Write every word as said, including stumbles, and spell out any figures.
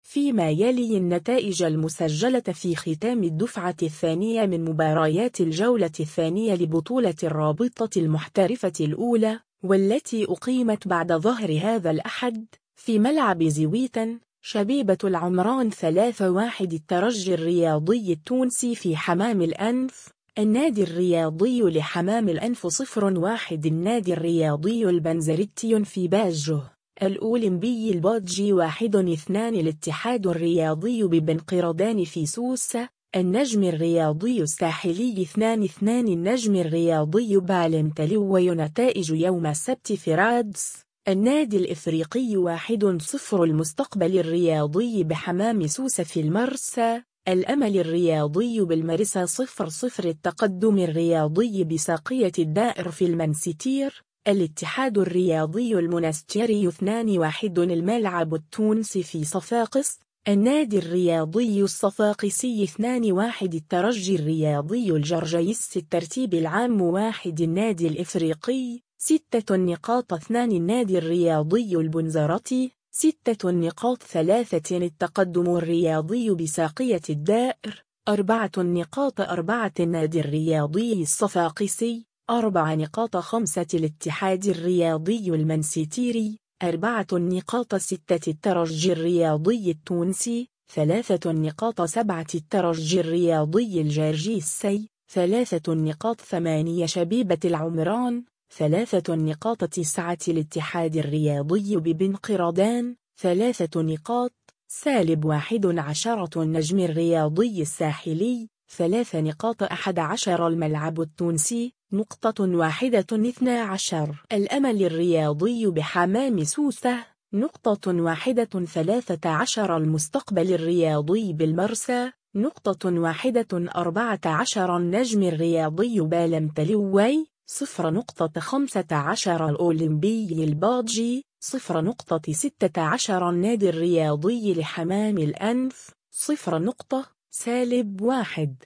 فيما يلي النتائج المسجلة في ختام الدفعة الثانية من مباريات الجولة الثانية لبطولة الرابطة المحترفة الأولى، والتي أقيمت بعد ظهر هذا الأحد في ملعب زويتن. شبيبة العمران ثلاثة واحد الترجي الرياضي التونسي في حمام الأنف. النادي الرياضي لحمام الأنف صفر واحد النادي الرياضي البنزرتي في باجه الأولمبي البادجي واحد اثنان الاتحاد الرياضي ببن قردان في سوسة. النجم الرياضي الساحلي اثنان اثنان النجم الرياضي بالمتلو. نتائج يوم السبت في رادس. النادي الإفريقي واحد صفر المستقبل الرياضي بحمام سوسة في المرسى. الأمل الرياضي بالمرسى صفر صفر التقدم الرياضي بساقية الدائر في المنستير. الاتحاد الرياضي المنستيري اثنان واحد الملعب التونسي في صفاقس. النادي الرياضي الصفاقسي اثنان واحد الترجي الرياضي الجرجيس الترتيب العام واحد النادي الإفريقي ستة نقاط اثنان النادي الرياضي البنزرتي ستة نقاط ثلاثة التقدم الرياضي بساقية الدائر أربعة نقاط أربعة النادي الرياضي الصفاقسي أربع نقاط خمسة الاتحاد الرياضي المنستيري أربعة نقاط ستة الترجي الرياضي التونسي ثلاثة نقاط سبعة الترجي الرياضي الجرجيسي ثلاثة نقاط ثمانية شبيبة العمران ثلاثة نقاط تسعة الاتحاد الرياضي ببن قردان ثلاثة نقاط سالب واحد عشرة النجم الرياضي الساحلي ثلاث نقاط أحد عشر الملعب التونسي نقطة واحدة اثنا عشر الأمل الرياضي بحمام سوسة نقطة واحدة ثلاثة عشر المستقبل الرياضي بالمرسى نقطة واحدة أربعة عشر النجم الرياضي بالمتلوي صفر نقطة خمسة عشر الأولمبي البادجي صفر نقطة ستة عشر النادي الرياضي لحمام الأنف صفر نقطة سالب واحد.